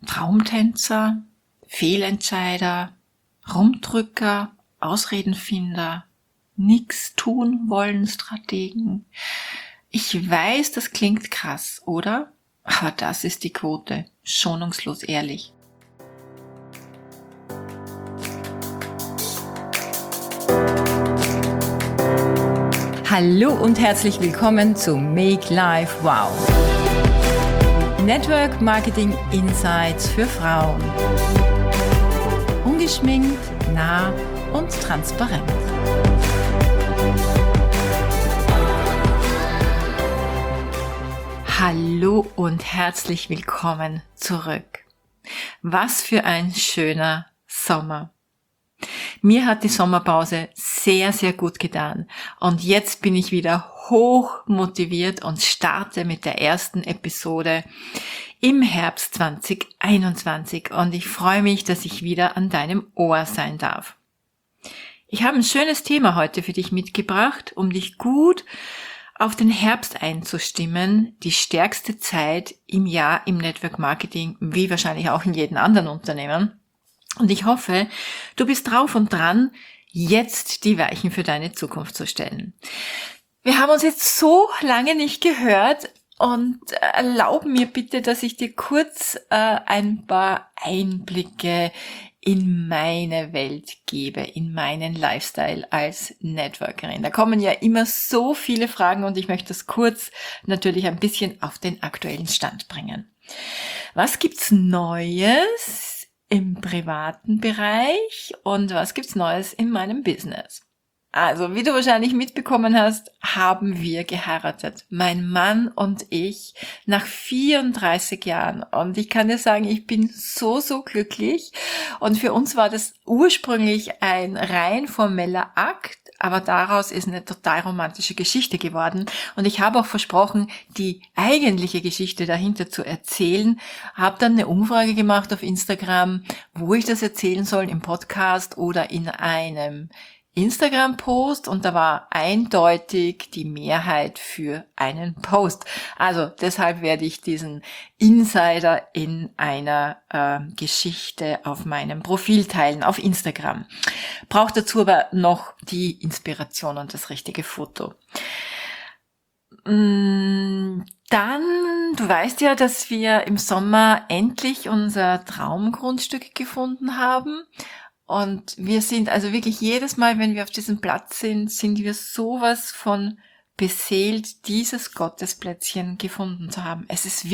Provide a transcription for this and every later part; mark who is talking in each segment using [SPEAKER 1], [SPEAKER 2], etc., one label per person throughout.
[SPEAKER 1] Traumtänzer, Fehlentscheider, Rumdrücker, Ausredenfinder, nix tun wollen Strategen. Ich weiß, das klingt krass, oder? Aber das ist die Quote, schonungslos ehrlich.
[SPEAKER 2] Hallo und herzlich willkommen zu Make Life Wow. Network Marketing Insights für Frauen. Ungeschminkt, nah und transparent.
[SPEAKER 1] Hallo und herzlich willkommen zurück. Was für ein schöner Sommer. Mir hat die Sommerpause sehr, sehr gut getan und jetzt bin ich wieder hoch motiviert und starte mit der ersten Episode im Herbst 2021 und ich freue mich, dass ich wieder an deinem Ohr sein darf. Ich habe ein schönes Thema heute für dich mitgebracht, um dich gut auf den Herbst einzustimmen, die stärkste Zeit im Jahr im Network Marketing, wie wahrscheinlich auch in jedem anderen Unternehmen. Und ich hoffe, du bist drauf und dran, jetzt die Weichen für deine Zukunft zu stellen. Wir haben uns jetzt so lange nicht gehört und erlaub mir bitte, dass ich dir kurz ein paar Einblicke in meine Welt gebe, in meinen Lifestyle als Networkerin. Da kommen ja immer so viele Fragen und ich möchte das kurz natürlich ein bisschen auf den aktuellen Stand bringen. Was gibt's Neues im privaten Bereich und was gibt's Neues in meinem Business? Also, wie du wahrscheinlich mitbekommen hast, haben wir geheiratet. Mein Mann und ich nach 34 Jahren. Und ich kann dir sagen, ich bin so glücklich. Und für uns war das ursprünglich ein rein formeller Akt, aber daraus ist eine total romantische Geschichte geworden. Und ich habe auch versprochen, die eigentliche Geschichte dahinter zu erzählen. Habe dann eine Umfrage gemacht auf Instagram, wo ich das erzählen soll, im Podcast oder in einem Instagram-Post, und da war eindeutig die Mehrheit für einen Post. Also deshalb werde ich diesen Insider in einer Geschichte auf meinem Profil teilen, auf Instagram. Braucht dazu aber noch die Inspiration und das richtige Foto. Dann, du weißt ja, dass wir im Sommer endlich unser Traumgrundstück gefunden haben. Und wir sind also wirklich jedes Mal, wenn wir auf diesem Platz sind wir sowas von beseelt, dieses Gottesplätzchen gefunden zu haben.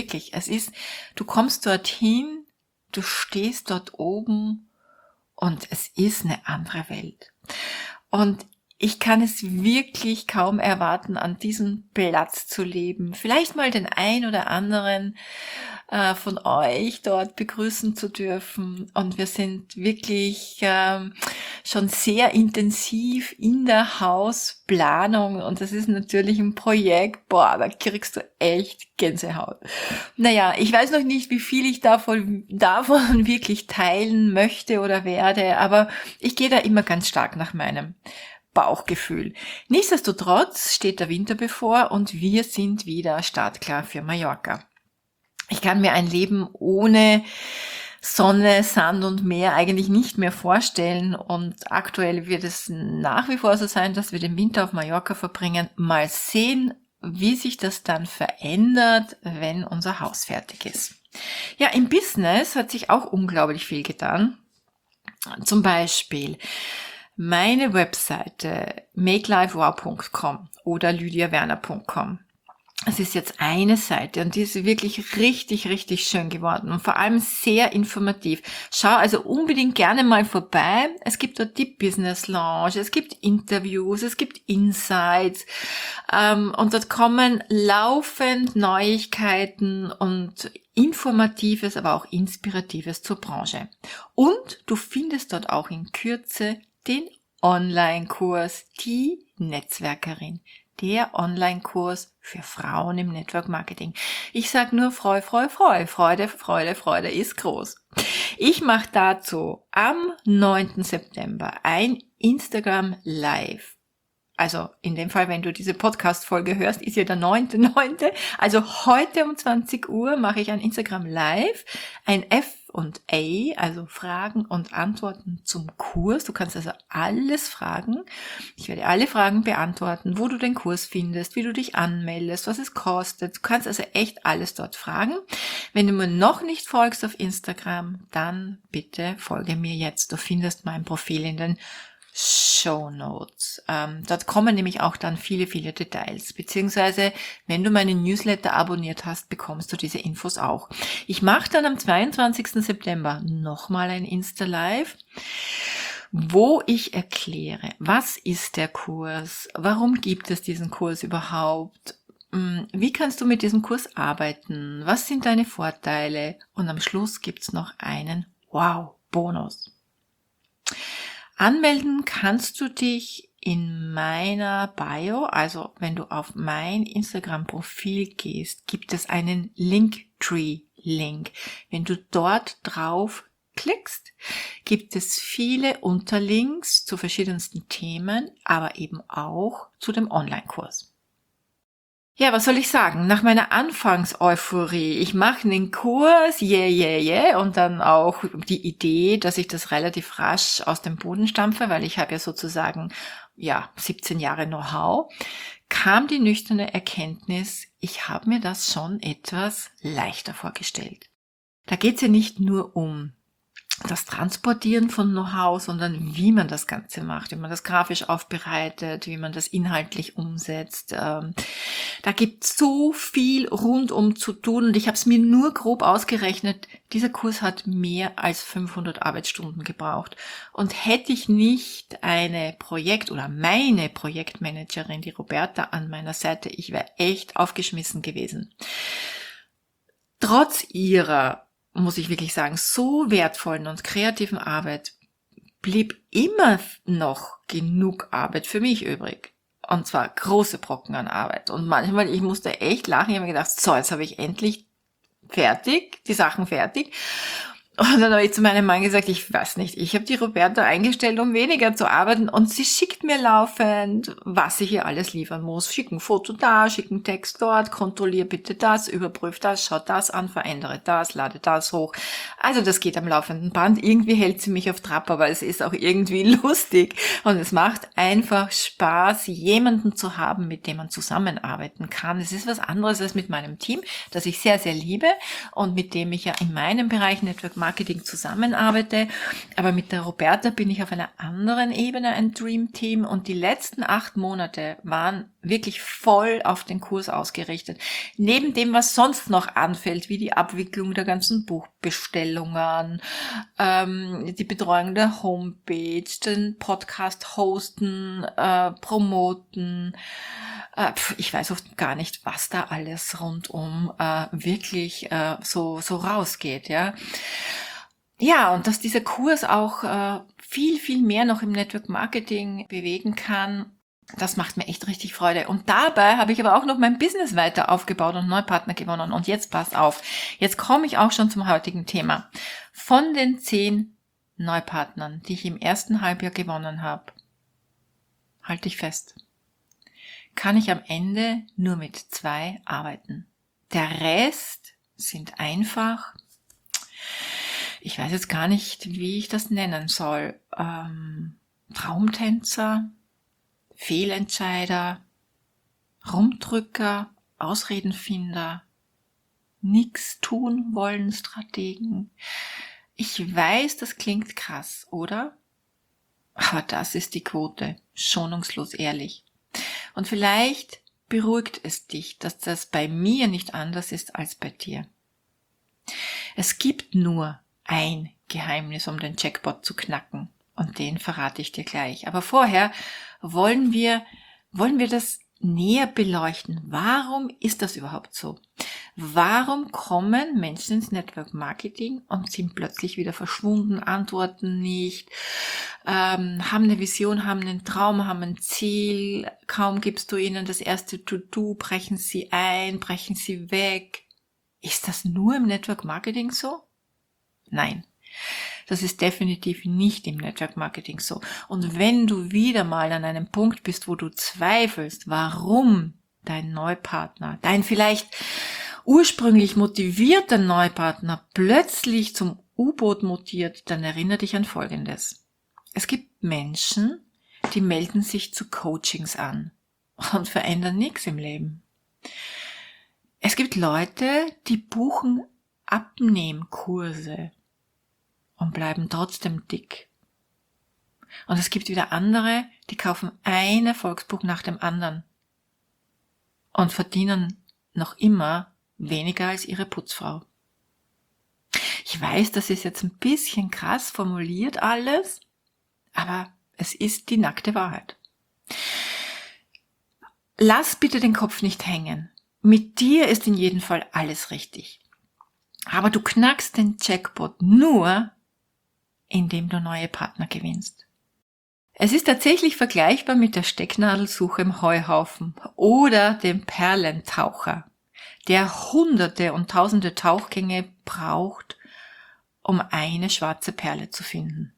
[SPEAKER 1] Du kommst dorthin, du stehst dort oben und es ist eine andere Welt. Und ich kann es wirklich kaum erwarten, an diesem Platz zu leben. Vielleicht mal den ein oder anderen von euch dort begrüßen zu dürfen. Und wir sind wirklich schon sehr intensiv in der Hausplanung. Und das ist natürlich ein Projekt, da kriegst du echt Gänsehaut. Naja, ich weiß noch nicht, wie viel ich davon wirklich teilen möchte oder werde, aber ich gehe da immer ganz stark nach meinem Bauchgefühl. Nichtsdestotrotz steht der Winter bevor und wir sind wieder startklar für Mallorca. Ich kann mir ein Leben ohne Sonne, Sand und Meer eigentlich nicht mehr vorstellen und aktuell wird es nach wie vor so sein, dass wir den Winter auf Mallorca verbringen. Mal sehen, wie sich das dann verändert, wenn unser Haus fertig ist. Ja, im Business hat sich auch unglaublich viel getan. Zum Beispiel meine Webseite makelifewow.com oder lydiawerner.com. Es ist jetzt eine Seite und die ist wirklich richtig schön geworden und vor allem sehr informativ. Schau also unbedingt gerne mal vorbei. Es gibt dort die Business Lounge, es gibt Interviews, es gibt Insights und dort kommen laufend Neuigkeiten und Informatives, aber auch Inspiratives zur Branche. Und du findest dort auch in Kürze den Online-Kurs, die Netzwerkerin. Der Online-Kurs für Frauen im Network Marketing. Ich sag nur Freude ist groß. Ich mache dazu am 9. September ein Instagram Live. Also in dem Fall, wenn du diese Podcast-Folge hörst, ist ja der 9.9. Also heute um 20 Uhr mache ich ein Instagram Live, ein Q&A, also Fragen und Antworten zum Kurs. Du kannst also alles fragen. Ich werde alle Fragen beantworten, wo du den Kurs findest, wie du dich anmeldest, was es kostet. Du kannst also echt alles dort fragen. Wenn du mir noch nicht folgst auf Instagram, dann bitte folge mir jetzt. Du findest mein Profil in den Shownotes. Dort kommen nämlich auch dann viele, viele Details. Beziehungsweise, wenn du meinen Newsletter abonniert hast, bekommst du diese Infos auch. Ich mache dann am 22. September nochmal ein Insta-Live, wo ich erkläre, was ist der Kurs, warum gibt es diesen Kurs überhaupt, wie kannst du mit diesem Kurs arbeiten, was sind deine Vorteile und am Schluss gibt's noch einen Wow-Bonus. Anmelden kannst du dich in meiner Bio, also wenn du auf mein Instagram-Profil gehst, gibt es einen Linktree-Link. Wenn du dort drauf klickst, gibt es viele Unterlinks zu verschiedensten Themen, aber eben auch zu dem Online-Kurs. Ja, was soll ich sagen? Nach meiner Anfangs-Euphorie, ich mache einen Kurs, und dann auch die Idee, dass ich das relativ rasch aus dem Boden stampfe, weil ich habe ja sozusagen 17 Jahre Know-how, kam die nüchterne Erkenntnis, ich habe mir das schon etwas leichter vorgestellt. Da geht's ja nicht nur um das Transportieren von Know-how, sondern wie man das Ganze macht, wie man das grafisch aufbereitet, wie man das inhaltlich umsetzt. Da gibt es so viel rundum zu tun und ich habe es mir nur grob ausgerechnet. Dieser Kurs hat mehr als 500 Arbeitsstunden gebraucht. Und hätte ich nicht meine Projektmanagerin, die Roberta, an meiner Seite, ich wäre echt aufgeschmissen gewesen. Trotz ihrer, muss ich wirklich sagen, so wertvollen und kreativen Arbeit blieb immer noch genug Arbeit für mich übrig. Und zwar große Brocken an Arbeit. Und manchmal, ich musste echt lachen. Ich habe mir gedacht, so, jetzt habe ich endlich die Sachen fertig. Und dann habe ich zu meinem Mann gesagt, ich weiß nicht, ich habe die Roberta eingestellt, um weniger zu arbeiten und sie schickt mir laufend, was ich ihr alles liefern muss. Schick ein Foto da, schick einen Text dort, kontrollier bitte das, überprüf das, schau das an, verändere das, lade das hoch. Also das geht am laufenden Band. Irgendwie hält sie mich auf Trab, aber es ist auch irgendwie lustig und es macht einfach Spaß, jemanden zu haben, mit dem man zusammenarbeiten kann. Es ist was anderes als mit meinem Team, das ich sehr, sehr liebe und mit dem ich ja in meinem Bereich Network Marketing zusammenarbeite, aber mit der Roberta bin ich auf einer anderen Ebene ein Dream-Team und die letzten 8 Monate waren wirklich voll auf den Kurs ausgerichtet. Neben dem, was sonst noch anfällt, wie die Abwicklung der ganzen Buchbestellungen, die Betreuung der Homepage, den Podcast hosten, promoten, ich weiß oft gar nicht, was da alles rundum wirklich so rausgeht, ja. Ja, und dass dieser Kurs auch viel, viel mehr noch im Network Marketing bewegen kann, das macht mir echt richtig Freude. Und dabei habe ich aber auch noch mein Business weiter aufgebaut und Neupartner gewonnen. Und jetzt passt auf, jetzt komme ich auch schon zum heutigen Thema. Von den 10 Neupartnern, die ich im ersten Halbjahr gewonnen habe, halte ich fest, kann ich am Ende nur mit 2 arbeiten. Der Rest sind einfach, ich weiß jetzt gar nicht, wie ich das nennen soll, Traumtänzer, Fehlentscheider, Rumdrücker, Ausredenfinder, nix tun wollen Strategen. Ich weiß, das klingt krass, oder? Aber das ist die Quote, schonungslos ehrlich. Und vielleicht beruhigt es dich, dass das bei mir nicht anders ist als bei dir. Es gibt nur ein Geheimnis, um den Jackpot zu knacken. Und den verrate ich dir gleich. Aber vorher wollen wir das näher beleuchten. Warum ist das überhaupt so? Warum kommen Menschen ins Network Marketing und sind plötzlich wieder verschwunden, antworten nicht, haben eine Vision, haben einen Traum, haben ein Ziel, kaum gibst du ihnen das erste To-Do, brechen sie ein, brechen sie weg. Ist das nur im Network Marketing so? Nein, das ist definitiv nicht im Network Marketing so. Und wenn du wieder mal an einem Punkt bist, wo du zweifelst, warum dein Neupartner, dein vielleicht ursprünglich motivierter Neupartner plötzlich zum U-Boot mutiert, dann erinnere dich an Folgendes. Es gibt Menschen, die melden sich zu Coachings an und verändern nichts im Leben. Es gibt Leute, die buchen Abnehmkurse und bleiben trotzdem dick. Und es gibt wieder andere, die kaufen ein Erfolgsbuch nach dem anderen und verdienen noch immer weniger als ihre Putzfrau. Ich weiß, das ist jetzt ein bisschen krass formuliert alles, aber es ist die nackte Wahrheit. Lass bitte den Kopf nicht hängen. Mit dir ist in jedem Fall alles richtig. Aber du knackst den Jackpot nur, indem du neue Partner gewinnst. Es ist tatsächlich vergleichbar mit der Stecknadelsuche im Heuhaufen oder dem Perlentaucher, der Hunderte und Tausende Tauchgänge braucht, um eine schwarze Perle zu finden.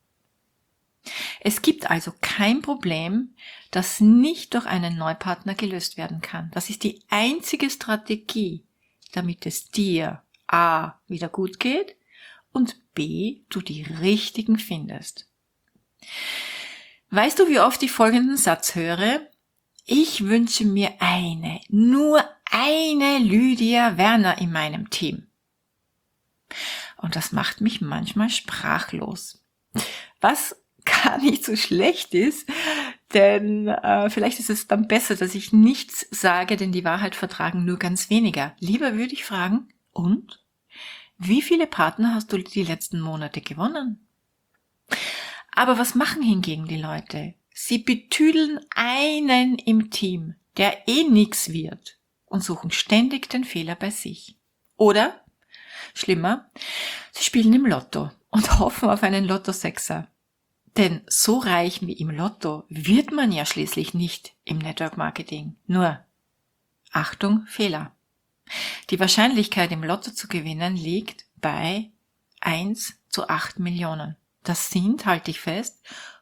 [SPEAKER 1] Es gibt also kein Problem, das nicht durch einen Neupartner gelöst werden kann. Das ist die einzige Strategie, damit es dir A. wieder gut geht und B. du die richtigen findest. Weißt du, wie oft ich folgenden Satz höre? Ich wünsche mir nur eine Lydia Werner in meinem Team. Und das macht mich manchmal sprachlos. Was gar nicht so schlecht ist, denn vielleicht ist es dann besser, dass ich nichts sage, denn die Wahrheit vertragen nur ganz weniger. Lieber würde ich fragen, und? Wie viele Partner hast du die letzten Monate gewonnen? Aber was machen hingegen die Leute? Sie betüdeln einen im Team, der nix wird, und suchen ständig den Fehler bei sich. Oder, schlimmer, sie spielen im Lotto und hoffen auf einen Lotto-Sechser. Denn so reich wie im Lotto wird man ja schließlich nicht im Network Marketing. Nur, Achtung, Fehler. Die Wahrscheinlichkeit im Lotto zu gewinnen liegt bei 1 zu 8 Millionen. Das sind, halte ich fest,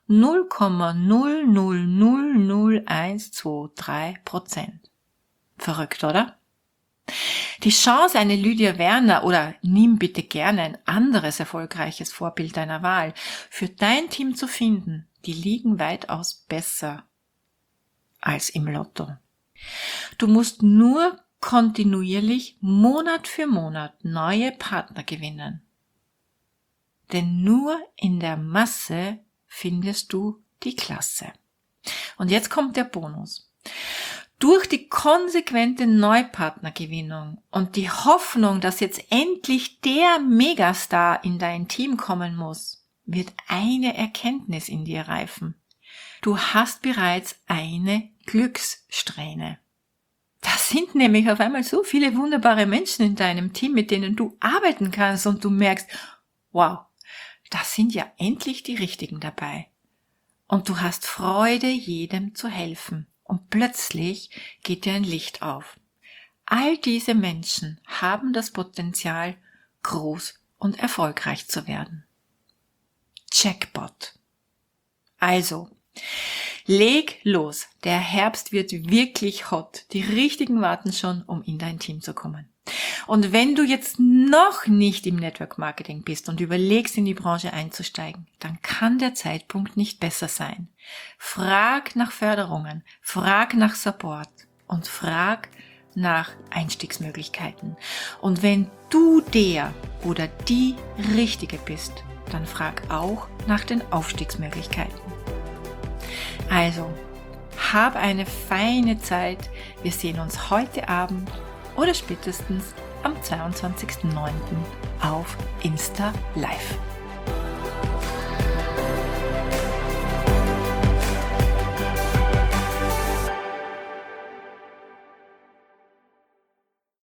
[SPEAKER 1] 0,0000123%. Verrückt, oder? Die Chance, eine Lydia Werner oder nimm bitte gerne ein anderes erfolgreiches Vorbild deiner Wahl für dein Team zu finden, die liegen weitaus besser als im Lotto. Du musst nur kontinuierlich Monat für Monat neue Partner gewinnen. Denn nur in der Masse findest du die Klasse. Und jetzt kommt der Bonus. Durch die konsequente Neupartnergewinnung und die Hoffnung, dass jetzt endlich der Megastar in dein Team kommen muss, wird eine Erkenntnis in dir reifen. Du hast bereits eine Glückssträhne. Das sind nämlich auf einmal so viele wunderbare Menschen in deinem Team, mit denen du arbeiten kannst und du merkst, wow, das sind ja endlich die Richtigen dabei. Und du hast Freude, jedem zu helfen. Und plötzlich geht dir ein Licht auf. All diese Menschen haben das Potenzial, groß und erfolgreich zu werden. Jackpot. Also, leg los. Der Herbst wird wirklich hot. Die Richtigen warten schon, um in dein Team zu kommen. Und wenn du jetzt noch nicht im Network Marketing bist und überlegst, in die Branche einzusteigen, dann kann der Zeitpunkt nicht besser sein. Frag nach Förderungen, frag nach Support und frag nach Einstiegsmöglichkeiten. Und wenn du der oder die Richtige bist, dann frag auch nach den Aufstiegsmöglichkeiten. Also, hab eine feine Zeit. Wir sehen uns heute Abend oder spätestens am 22.09. auf Insta Live.